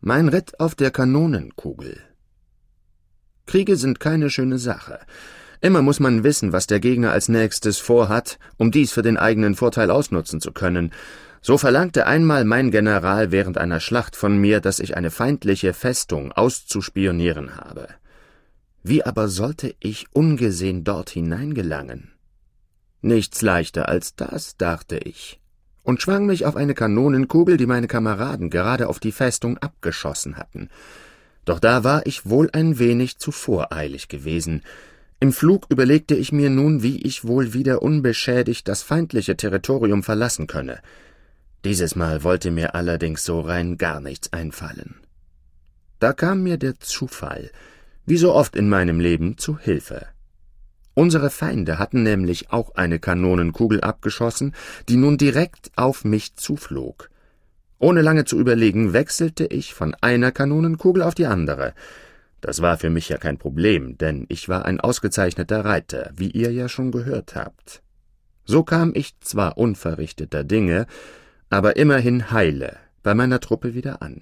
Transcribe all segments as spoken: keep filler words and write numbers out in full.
Mein Ritt auf der Kanonenkugel. Kriege sind keine schöne Sache. Immer muss man wissen, was der Gegner als nächstes vorhat, um dies für den eigenen Vorteil ausnutzen zu können. So verlangte einmal mein General während einer Schlacht von mir, dass ich eine feindliche Festung auszuspionieren habe. Wie aber sollte ich ungesehen dort hineingelangen? Nichts leichter als das, dachte ich, und schwang mich auf eine Kanonenkugel, die meine Kameraden gerade auf die Festung abgeschossen hatten. Doch da war ich wohl ein wenig zu voreilig gewesen. Im Flug überlegte ich mir nun, wie ich wohl wieder unbeschädigt das feindliche Territorium verlassen könne. Dieses Mal wollte mir allerdings so rein gar nichts einfallen. Da kam mir der Zufall, wie so oft in meinem Leben, zu Hilfe. Unsere Feinde hatten nämlich auch eine Kanonenkugel abgeschossen, die nun direkt auf mich zuflog. Ohne lange zu überlegen, wechselte ich von einer Kanonenkugel auf die andere. Das war für mich ja kein Problem, denn ich war ein ausgezeichneter Reiter, wie ihr ja schon gehört habt. So kam ich zwar unverrichteter Dinge, aber immerhin heile bei meiner Truppe wieder an.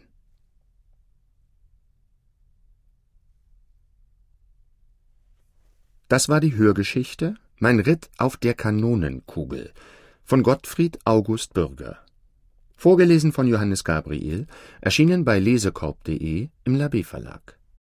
Das war die Hörgeschichte »Mein Ritt auf der Kanonenkugel« von Gottfried August Bürger. Vorgelesen von Johannes Gabriel, erschienen bei lesekorb punkt de im Labé Verlag.